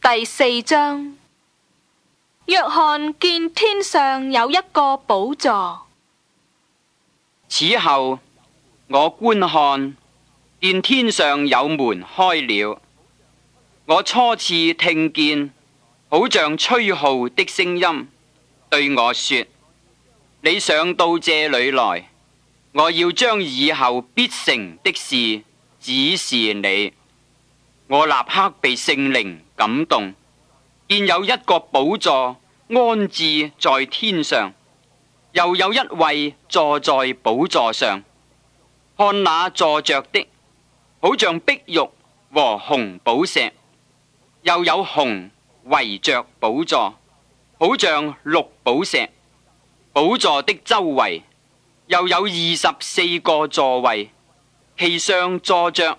第4章。約翰見天上有一個寶座。 此後，我觀看，見天上有門開了。我初次聽見，好像吹號的聲音，對我說：你上到這裏來，我要將以後必成的事指示你。我立刻被聖靈感動，見有一個寶座安置在天上，又有一位坐在寶座上。看那坐着的，好像碧玉和紅寶石，又有紅圍着寶座，好像綠寶石。寶座的周圍又有24個座位，其上坐着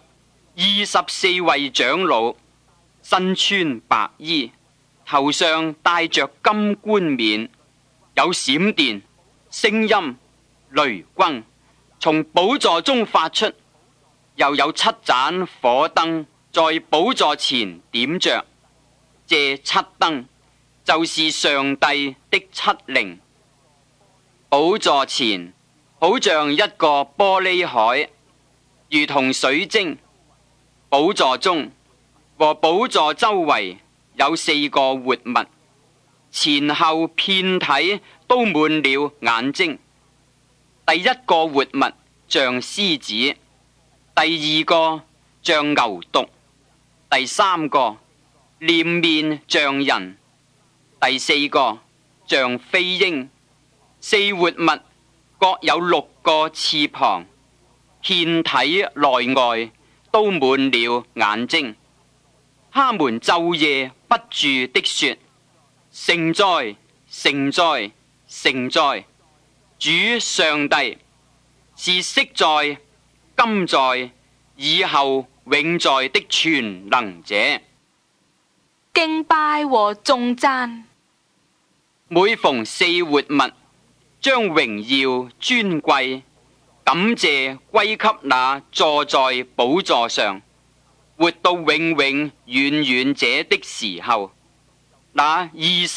24位長老，身穿白衣，頭上戴着金冠冕，有閃電、聲音、雷轟從寶座中發出，又有7盞火燈在寶座前點着。這7燈就是上帝的7靈。寶座前好像一個玻璃海，如同水晶。寶座中和寶座周圍有4個活物，前後遍體都滿了眼睛。第一個活物像獅子，第二個像牛犢，第三個臉面像人，第4個像飛鷹。4活物各有6個翅膀，遍體內外都滿了眼睛。他們晝夜不住地說：聖哉，聖哉，聖哉！主上帝是昔在、今在、以後永在的全能者。 敬拜和頌讚。 每逢4活物，將榮耀、尊貴、感謝歸給那坐在寶座上、活到永永遠遠者的時候，那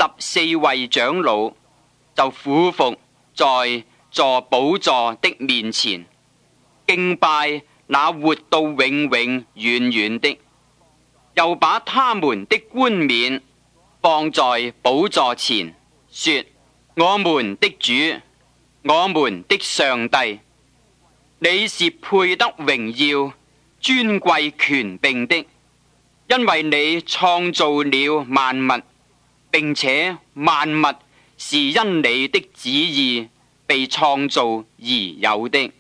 24位長老就俯伏在坐寶座的面前，敬拜那活到永永遠遠的，又把他們的冠冕放在寶座前，說：我們的主，我們的上帝，你是配得榮耀、尊貴、權柄的，因為你創造了萬物，並且萬物是因你的旨意被創造而有的。